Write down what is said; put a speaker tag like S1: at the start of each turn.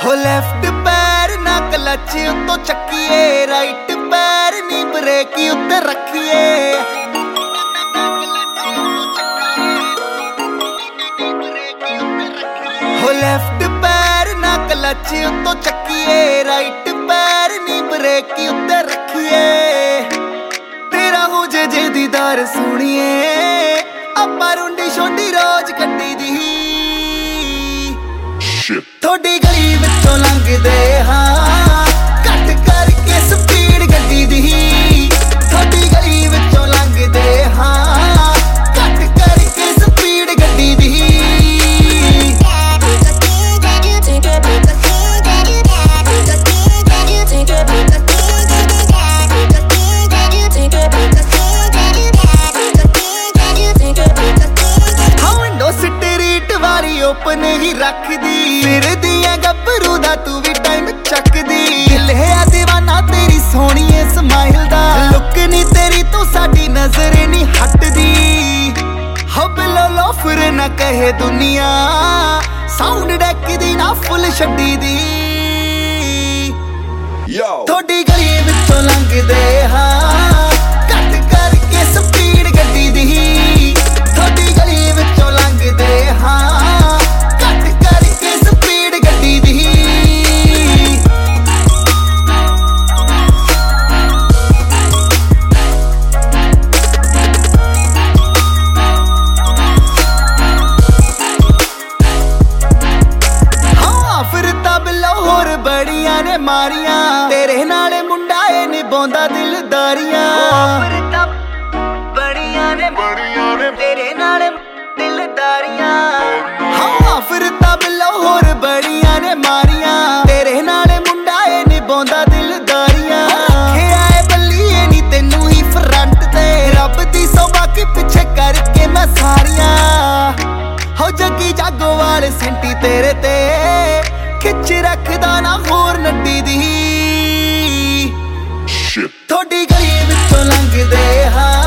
S1: ਹੋ ਲੈਫਟ ਪੈਰ ਨਾ ਕਲਚ ਉੱਤੋਂ ਚੱਕੀਏ, ਰਾਈਟ ਪੈਰ ਨੀ ਬ੍ਰੇਕ ਉੱਤੇ ਰੱਖੀਏ। ਹੋ ਲੈਫਟ ਪੈਰ ਨਾ ਕਲਚ ਉੱਤੋਂ ਚੱਕੀਏ, ਰਾਈਟ ਪੈਰ ਨੀ ਬ੍ਰੇਕ ਉੱਤੇ ਰੱਖੀਏ। ਤੇਰਾ ਹੋ ਜੇ ਦੀਦਾਰ ਸੁਣੀਏ, ਆਪਾਂ ਰੁੰਡੀ ਛੋਟੀ ਰੋਜ਼ ਕੱਢੀ ਦੀ। ਥੋੜੀ ਗਲੀ ਵਿੱਚੋਂ ਲੰਘਦੇ ਹਾਂ, ਘੱਟ ਕਰਕੇ ਸਪੀਡ ਗੱਡੀ ਦੀ। ਥੋੜੀ ਗਲੀ ਵਿੱਚੋਂ ਲੰਘਦੇ ਹਾਂ, ਘੱਟ ਕਰਕੇ ਸਪੀਡ ਗੱਡੀ ਦੀ। ਓਪਨ ਹੀ ਰੱਖਦੀ, ਫਿਰਦੀਆਂ ਗੱਭਰੂ ਦਾ ਤੂੰ ਵੀ ਟਾਈਮ ਚੱਕਦੀ। ਦਿਲ ਹੈ دیਵਾਨਾ ਤੇਰੀ ਸੋਹਣੀਏ ਸਮਾਈਲ ਦਾ, ਲੁੱਕ ਨੀ ਤੇਰੀ ਤੂੰ ਸਾਡੀ ਨਜ਼ਰ ਨੀ ਹਟਦੀ। ਹੋ ਬਿਲੋ ਲੋਫਰ ਨਾ ਕਹੇ ਦੁਨੀਆ, ਸਾਊਂਡ ਡੈਕ ਦੀ ਨਾ ਫੁੱਲ ਛੱਡੀ ਦੀ। ਥੋੜੀ ਗਲੀ ਵਿੱਚੋਂ ਲੰਘਦੇ ਹਾਂ, ਘੱਟ ਕਰਕੇ ਸਪੀਡ ਗੱਡੀ ਦੀ। ਥੋੜੀ ਗਲੀ ਵਿੱਚੋਂ ਲੰਘਦੇ ਹਾਂ, ਬੜੀਆਂ ਨੇ ਮਾਰੀਆਂ ਤੇਰੇ ਨਾਲ ਮੁੰਡਾ ਏ ਨਿਭਾਉਂਦਾ ਦਿਲਦਾਰੀਆਂ। ਬੜੀਆਂ ਨੇ ਤੇਰੇ ਨਾਲ ਦਿਲਦਾਰੀਆਂ। ਹਾਂ ਫਿਰਦਾ ਬਿੱਲੋ ਹੋਰ ਬੜੀਆਂ ਨੇ ਮਾਰੀਆਂ ਤੇਰੇ ਨਾਲ ਮੁੰਡਾ ਏ ਨਿਭਾਉਂਦਾ ਦਿਲਦਾਰੀਆਂ। ਰੱਖਿਆ ਏ ਬੱਲੀਏ ਨੀ ਤੈਨੂੰ ਹੀ ਫਰੰਟ ਤੇ, ਰੱਬ ਦੀ ਸੌਭਾ ਕੇ ਪਿੱਛੇ ਕਰਕੇ ਮੈਂ ਸਾਰੀਆਂ। ਹੋ ਜੱਗੀ ਜਾਗੋ ਵਾਲੇ ਸੈਂਟੀ ਤੇਰੇ ਤੇ, ਖਿੱਚ ਰੱਖਦਾ ਨਾ ਹੋਰ ਨੱਡੀ ਦੀ। ਥੋੜੀ ਗਲੀ ਵਿੱਚੋਂ ਲੰਘਦੇ ਹਾਂ,